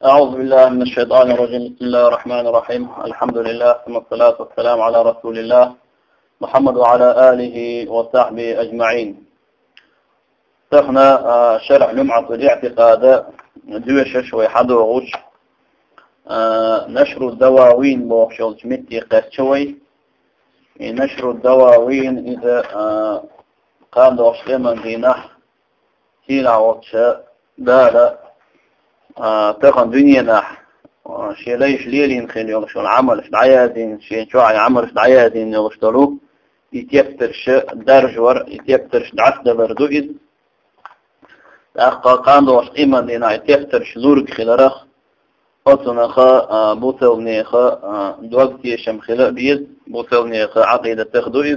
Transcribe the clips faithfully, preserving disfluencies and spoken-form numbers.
أعوذ بالله من الشيطان الرجيم. بسم الله الرحمن الرحيم. الحمد لله ثم الصلاة والسلام على رسول الله محمد وعلى آله وصحبه أجمعين. شرحنا شرح لمعة الاعتقاد دوشش ويحضرغوش نشر الدواوين بوخشول شمتي قسشوي. نشر الدواوين إذا قام دوش لمن دينح تيلا وقش دالا تقن دنيا نح شيء ليش ليلين خيل يغشوا العمل في العيادين شيء شو عمل في العيادين يغشلوه يتيبترش درجور يتيبترش دعس دبردو إذ أخا قاندوش إيمان دينا يتيبترش لورك خلرخ أطنا خا بوثلني خا دوغتي شم خلا بيد بوثلني خا عقيدة تخدو إذ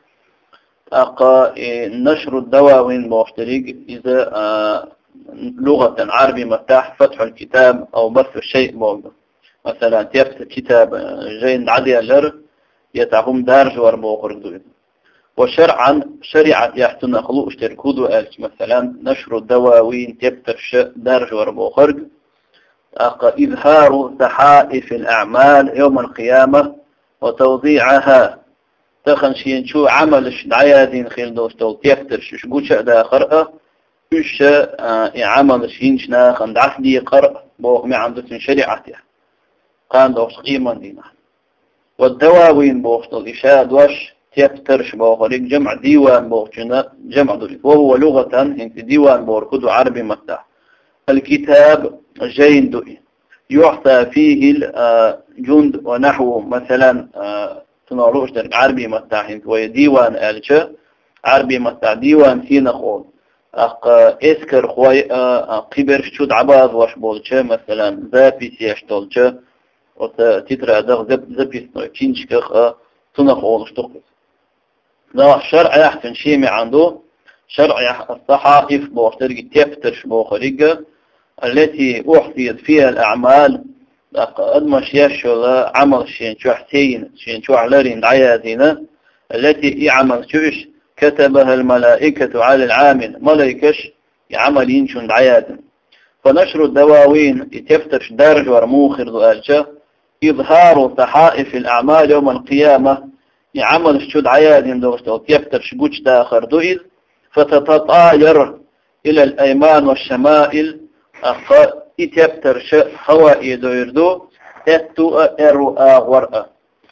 أخا نشر الدواوين بوشتريق إذا لغة عربي مفتاح فتح الكتاب أو بث الشيء بوغ مثلا تيبت كتاب جين عدي جر يتعهم دارج وربوخر دوين. وشرعا شريعة يحتنا خلو اشتركودو ألش مثلا نشر الدواوين تيبترش دارج وربوخر أقا إظهار تحائف الأعمال يوم القيامة وتوضيعها تخنشين شو عملش دعيادين خيل دوستول تيبترش شقوش داخر إيش عمل شينشنا خند عهدي قرأ بوه ما عندك شريعته قان دوش قيمة دينا. والدواوين بوشتل إشاد وش تيبترش بوخريك جمع ديوان بوخشنا جمع دولي وهو لغة انت ديوان بوركدو عربي مفتاح. الكتاب جين دوئي يعطى فيه الجند ونحو مثلا تناروش درك عربي مفتاح انت وهي ديوان ألشة عربي مفتاح ديوان سينا خول أق إسكر خوي قبر شود عباز واش بولشة مثلا زابي سياش تولشة وتترى دغ زب زبي تنش كخ تنخ أولش تقص. لا شرع يحسن شيء عنده شرع الصحائف بوخترق تفترش بوخريقة التي أحصيت فيها الأعمال أدمش يشل عمل شين شو حسين شين شو علارين عيادنا التي يعمل شوش كتبها الملائكة على العامل ملائكش يعمل ينشن عيادا. فنشر الدواوين يتفتش درج ورموخر ذؤالشة إظهار تحائف الأعمال يوم القيامة يعمل الشد عياد دوشتو يفتش قوش داخر دوئذ فتتطاير إلى الأيمان والشمائل أخا يتفتش هوائي دويردو تتو أرو آغورأ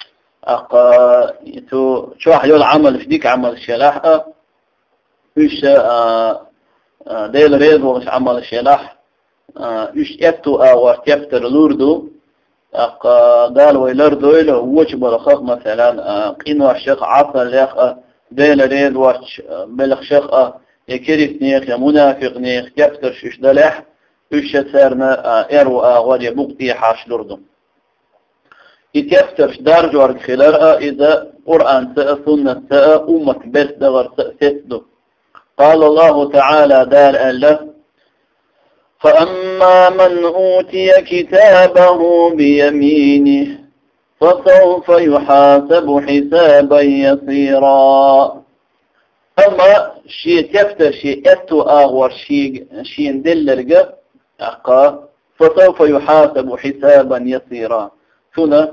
أقا يتو شو حيول عمل فديك عمل الشلاح إيش ديل ريد وش عمل الشلاح إيش يتو أو تيبتر لوردو أقا قال ويلردو إله وش بالخخ مثلا قينو الشيخ عطا ليخ ديل ريد وش بلخ شيخ يكريت نيخ يمنافق نيخ تيبتر شش دلح إيش سارنا إرو أغوالي بقتي حاش لوردو يتفترش دارج ورد خلالها إذا قرآن سأ سنة سأ أمك بس دغر سأسدو. قال الله تعالى دار ألا فأما من أوتي كتابه بيمينه فسوف يحاسب حسابا يسيرا. أما شيء تفتر شيء أتو آغور شيء شيء ندلرق أقا فسوف يحاسب حسابا يسيرا ثنا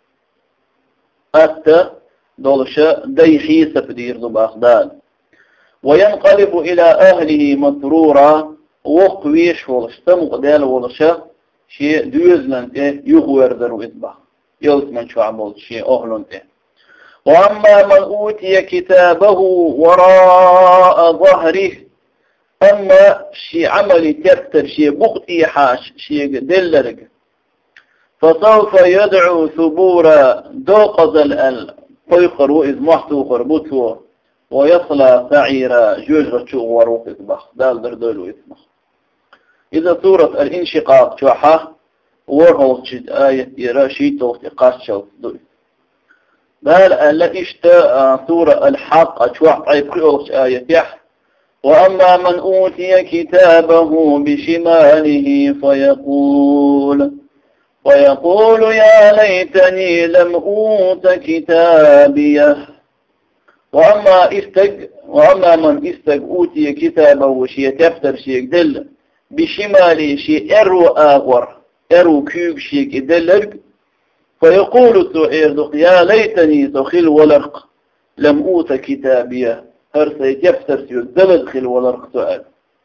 أتى دولشة دي حيسة بدير ذو بأخدان وينقلب إلى أهله مسرورا وقويش ولشة مقدال ولشة شيء دوزلن يغوير ذرو إذبا يلزمن شو عمل شيء أهلن ته. وأما من أوتي كتابه وراء ظهره أما شيء عملي تفتر شيء بغتي حاش شيء دلرق فسوف يدعو ثبورا دوقظ القيقر وإذ محتو قربوته ويصلى سعيرا جوجر شو وروق إذبخ دال دردول وإذبخ. إذا سورة الانشقاق شوحة ورهو تشد آية يراشي توقتقاش شوت دوي دال ألا إشتاء سورة الحق أشوح عيب قيوش آية يح وأما من أوتي كتابه بشماله فيقول ويقول يا ليتني لم أوت كتابيه. وأما استج وأما من استج أوتي كتابه وشي تفتر شي دل بشمالي شي إرو آغور ارو كيوب شيك ادلرق فيقول سعير يا ليتني تخل ولرق لم اوت كتابيه هرسي يفتر سيو دلد خل ولرق سؤال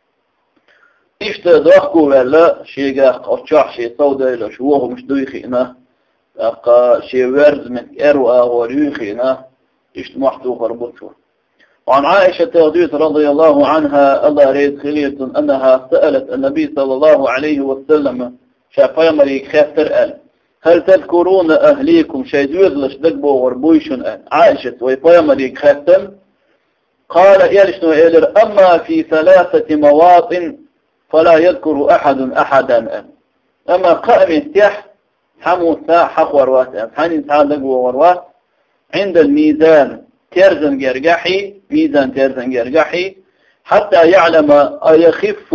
اشتا داخكو ولا شيء قطع شيء صودا إلى شوه مش دويخينا أقا شيء ورز من إروا وريخينا اشت محتو خربطه. وعن عائشة رضي الله عنها الله ريد خلية أنها سألت النبي صلى الله عليه وسلم شافي مريك خافتر قال هل تذكرون أهليكم شيء دويزلش دقبو وربويشن قال عائشة ويفاي مريك خافتر قال يلشنو إلر أما في ثلاثة مواطن فلا يذكر أحد أحدا أما قائم يستيح حمو ساعة حق وروات حاني ساعة لقوة وروات عند الميزان ترزن جرجحي ميزان ترزن جرجحي حتى يعلم أيخف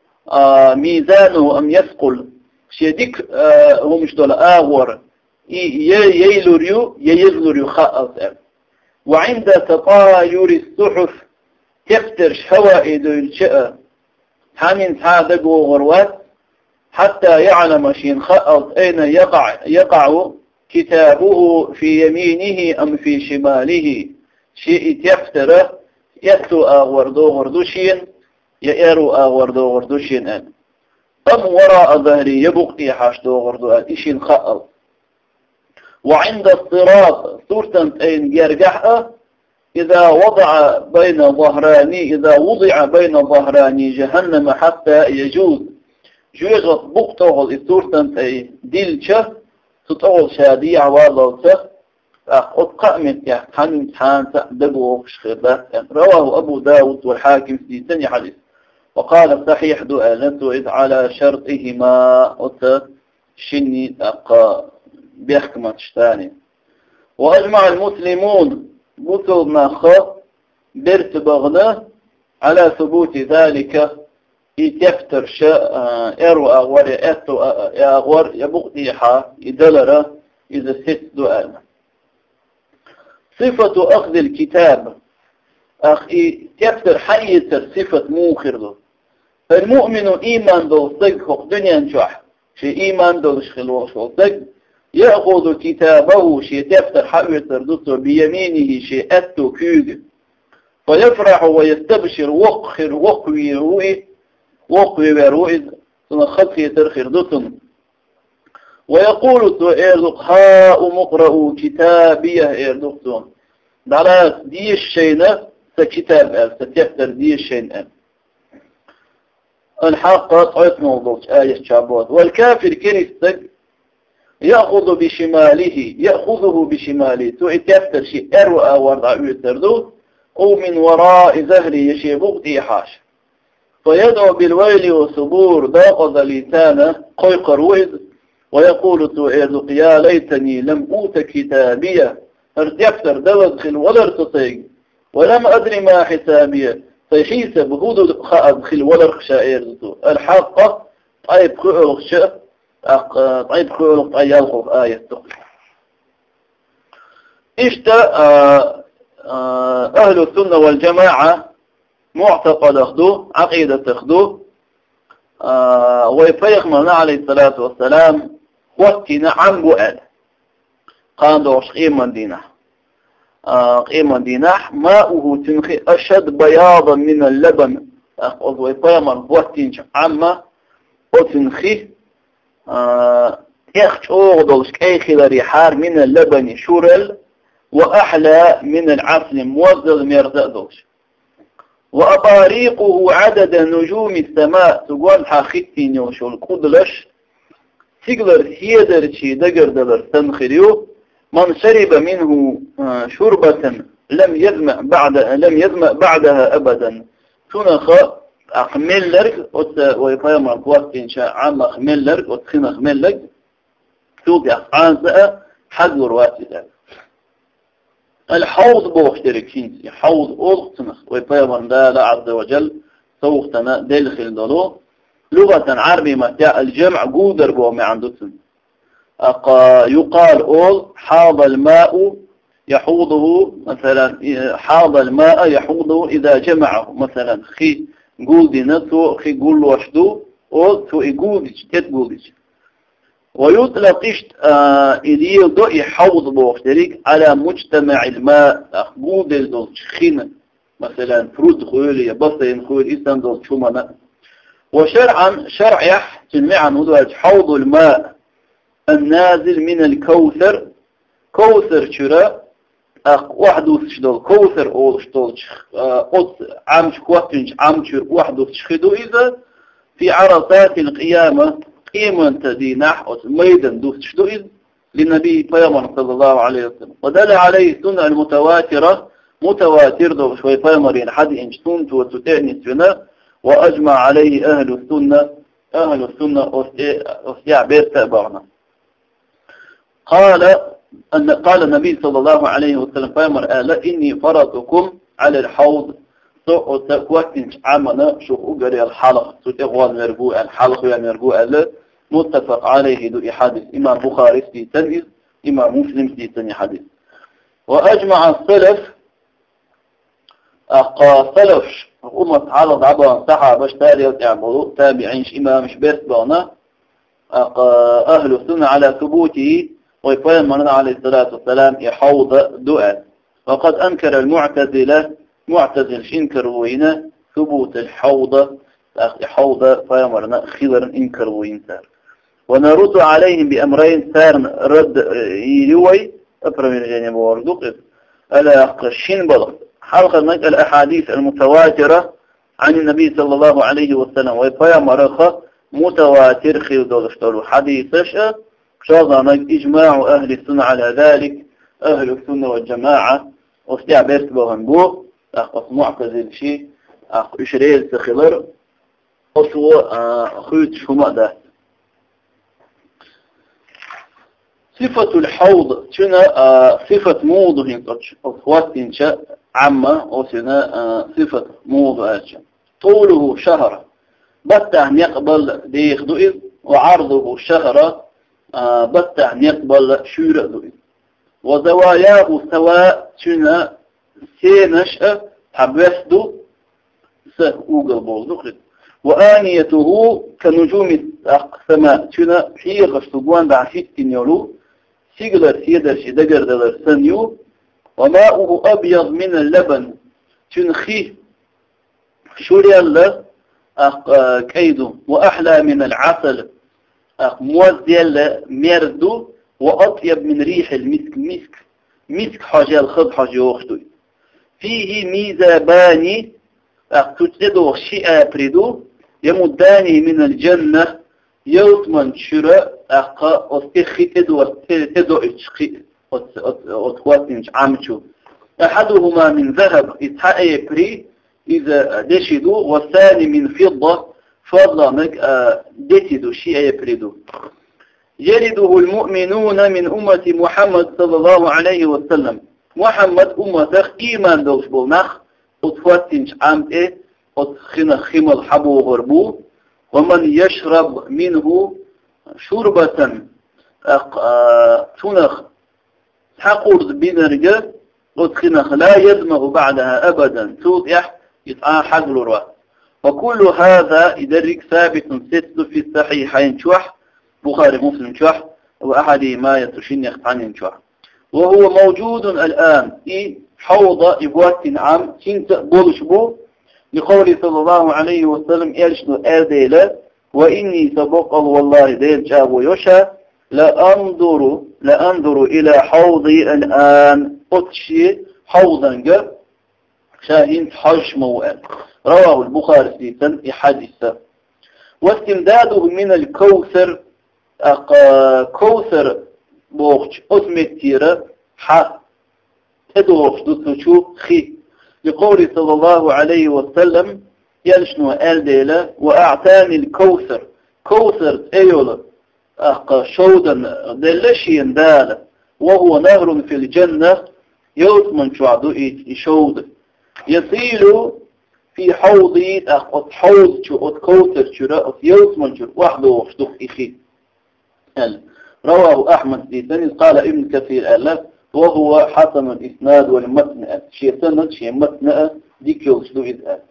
ميزانه أم يثقل شيديك هو مش دول آغور ييلوريو ييزلوريو خاص وعند تطاير الصحف تفتر شوائد الشأ حامين صادق وغروات حتى يعلم شين خاص أين يقع يقع كتابه في يمينه أم في شماله شيء يفتر يتو أغوردو غردوشين يأرو أغوردو غردوشين أن أم وراء ظهري يبقي حاشدو غردو أن إشين خاص وعند الصراط صورة أين يرجح إذا وضع بين ظهراني إذا وضع بين ظهراني جهنم حتى يجوز جوجت بقطه الصورة أي ديلشة تطول شادية والله أخذ قائمة يحن امتحان تأدبه خبات رواه أبو داود والحاكم في سنة حديث وقال صحيح دؤالته إذ على شرطهما وتشني أقا بيحكمة تشتاني وأجمع المسلمون بطل ما خاف برت بغنى على ثبوت ذلك يتفتر شاء إرو أغور يأتو أغور يبقيها يدلر إذا ست دؤال صفة أخذ الكتاب أخ يتفتر حيثر صفة موخر له فالمؤمن إيمان دول صدق دنيا نشح شي إيمان دول شخلوش صدق يأخذ كتابه شي تفتر حيثر دوتو بيمينه شي أتو كيوغ فيفرح ويستبشر وقخر وقوي روئي وقوي بروئي سنخطي ترخير دوتن ويقول إيردق هاء مقرأ كتابيه إيردقتون دعلا دي الشينة سكتاب أل ستفتر دي الشينة الحق طعيت موضوع آية شعبات والكافر كريستك يأخذ بشماله يأخذه بشماله تو يتفتر شيء أروى وردع يتردو أو من وراء ظهري يشي بغتي حاش فيدعو بالويل وصبور ضاق لسانه قيقر وإذ ويقول تؤيرك يا ليتني لم أوت كتابية ارتفتر دوزخل ولا ارتطيق ولم أدري ما حسابية فيحيس بهود خأدخل ولا ارخشائر الحق طيب خؤلق شأ طيب خؤلق أيالخ آية تقل اشتا أهل السنة والجماعة معتقد أخذوه عقيدة أخذوه آه ويفيقنا عليه الصلاة والسلام وقتنا عن بؤال قام دوش قيمة دينه آه قيمة دينه ماؤه تنخي أشد بياضا من اللبن أخذ ويفيقنا وقتنا عما وتنخي آه يخش أغدوش كيخي لريحار من اللبن شورل وأحلى من العسل موزل ميرزأدوش وأطاريقه عدد نجوم السماء تقول حاختين وشو القدلش تقدر هيدر شي دقر دلر تنخريو من شرب منه شربة لم يذمأ بعد لم يذمأ بعدها أبدا شنخ أخمل لك ويقيم القوات إن شاء عام أخمل لك وتخين أخمل لك توقع أفعانسة حذر واسدة الحوض بوشتركين حوض أغتنخ ويبيضا لا عز وجل سوختنا دلخل دلو لغة عربي متاع الجمع قودر بو ما عندتن يقال أول حاض الماء يحوضه مثلا حاض الماء يحوضه إذا جمعه مثلا خي قودي نتو خي قول وشدو أول تو إقودج تتقودج ويطلق اشت إليه ضوء حوض بوختريك على مجتمع الماء أخبود دول شخينة مثلا فروت خويلية بصين خويل إسان دول شمنا. وشرعا شرع يحتمع عنه حوض الماء النازل من الكوثر كوثر شراء وحده شدول كوثر أول شدول أط عمش كوتنج عمش وحده شخدو إذا في عرصات القيامة قيمة تدي نحو ميدان دوس شدو إذ للنبي بيامر صلى الله عليه وسلم. ودل عليه السنة المتواترة متواتر دو شوي بيامرين حد إنشتون وتتعني السنة وأجمع عليه أهل السنة أهل السنة أسيع بيت تأبعنا. قال أن قال النبي صلى الله عليه وسلم بيامر آل إني فرضكم على الحوض سوء تكوكنش عمنا شو أجري الحلق سوء مرجوع الحلق ومرجوع له متفق عليه دو حديث إمام بخاري في تنيز إمام مسلم في تني حديث. وأجمع السلف أقا سلف أمة على ضعبان صحابة اشتاري يعملوا تابعينش إمام شبيرت بانا أقا أهل السنة على ثبوته ويقول من عليه الصلاة والسلام يحوض دعاء. وقد أنكر المعتزلة معتزل إنكر وين ثبوت الحوض حوض فيمرنا خبر إنكر وين سار. ونرد عليهم بأمرين سار رد يلوي أبرم الجانب وردوق ألا قشين بلغ حلقة نجد الأحاديث المتواترة عن النبي صلى الله عليه وسلم ويفيمرخ متواتر خير دولشتر حديثش شاظنك إجماع أهل السنة على ذلك أهل السنة والجماعة واستعبرت بهم بو أخص معتزل شيء أخ إشريل سخلر أصو خيط شماء ده. صفة الحوض شنا صفة موضه أصوات إنشاء عامة وسنا صفة موضه طوله شهر بتع يقبل ديخ دوئذ وعرضه شهر بتع يقبل شورة دوئذ وزواياه سواء شنا سينش حبسدو سأوغل بوزوخد. وآنيته كنجوم السماء شنا حيغش تقوان بعشيتين يولو سيغلر سيدر شدقر دلر سنيو. وماؤه أبيض من اللبن شنخيه شوري الله كيدو وأحلى من العسل موزيل ميردو وأطيب من ريح المسك مسك مسك حاجة الخض حاجة وخدو. فيه ميزة باني تتدو شيئا بريدو يمداني من الجنة يوتمن شراء أقا أستخي تدو تدو اتشخي أتواتنش عامشو. أحدهما من ذهب إتحاقي بري إذا دشدو والثاني من فضة فضلا مك دتدو شيئا بريدو. يرده المؤمنون من أمة محمد صلى الله عليه وسلم محمد أمة إيمان دوش بولنخ أتواتنش عام إيه أتخنا خمال حبو غربو. ومن يشرب منه شربة تنخ حقورد بنرجة أتخنخ لا يدمغ بعدها أبدا توضح يتعى حقل روا. وكل هذا يدرك ثابت ست في الصحيحين شوح بخاري مسلم شوح وأحد ما يتشين يختعن شوح. وهو موجود الآن في حوض إبوات عام سنت بولشبو لقول صلى الله عليه وسلم إلشنو آديلا وإني سبقه والله ديل جابو يوشا لأنظر لأنظر إلى حوضي الآن أتشي حوضا جا شاهين حج موال. رواه البخاري في سن حديثة. واستمداده من الكوثر كوثر بوخش أثمتيرة حق تدوخش دوتشو خي لقول صلى الله عليه وسلم يلشنو آل وأعتاني الكوثر كوثر أيولا أحقى شودا دلشين دالة وهو نهر في الجنة يوثمن شعدو يشود يصيل في حوضي أحقى حوض شو كوثر شراء يوثمن شو وحده وفدوخ إخي. رواه أحمد في سنة قال ابن كثير ألاف وهو حسن الإسناد والمتن شيء سند شيء متن ديك يوصلوا إذا.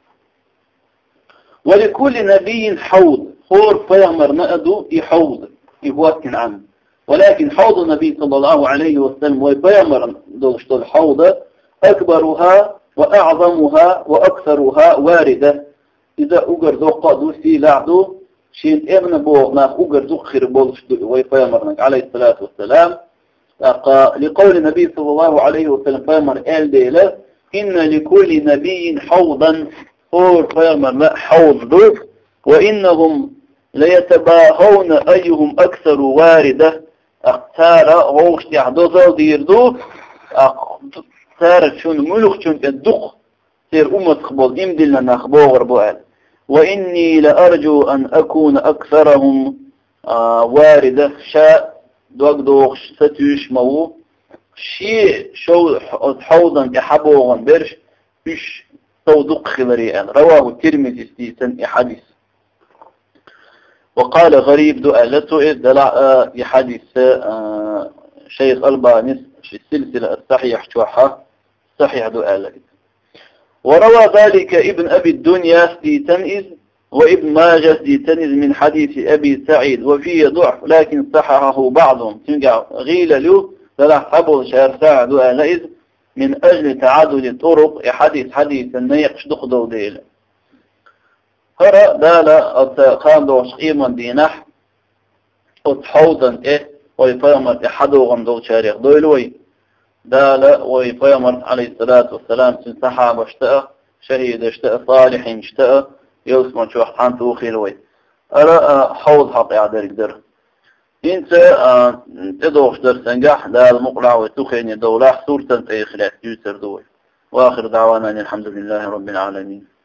ولكل نبي حوض خور فيغمر نأدو يحوض يهوتن عنه. ولكن حوض النبي صلى الله عليه وسلم ويبيمر دولشت الحوض أكبرها وأعظمها وأكثرها واردة. إذا أقر ذو قادو في لعدو شين إغن بو ما أقر ذو خير بولشت ويبيمر عليه الصلاة والسلام. لقول النبي صلى الله عليه وسلم بيمر آل ديلة إن لكل نبي حوضا فور بيمر ما حوض ذو وإنهم ليتباهون أيهم أكثر واردة اختار غوش يحدوزو ديردو اختار شون ملوخ شون الدق سير أمة خبول إمدلنا نخبوغر بوال وإني لأرجو أن أكون أكثرهم آه واردة شاء دوك دوغ ستوش مو شيء شو حوضا كحبوغا برش بش صودق خبريان رواه الترمذي في سنة حديث. وقال غريب دؤلته إذ دلع يحدث شيخ ألباني في السلسلة الصحيح شوحة صحيح دؤلته. وروى ذلك ابن أبي الدنيا في تنئذ وابن ماجه في تنئذ من حديث أبي سعيد وفيه ضعف لكن صححه بعضهم تنقع غيل له دلع أبو شهر ساعة دؤلته من أجل تعدد الطرق يحدث حديث النيقش دخدو ديله. هرا دالا أتخاندوش قيما دينح أتحوضا إيه ويفامر إحدو غندو شاريخ دويلوي دالا ويفامر عليه الصلاة والسلام سن صحابة اشتاء شهيد اشتاء صالح اشتاء يوسما شوح حان توخيلوي أرى حوض حق يعدر قدر انت تدوش در سنجح دال مقلع وتوخيني دولة سورة اي خلاف يوسر دوي. وآخر دعوانا الحمد لله رب العالمين.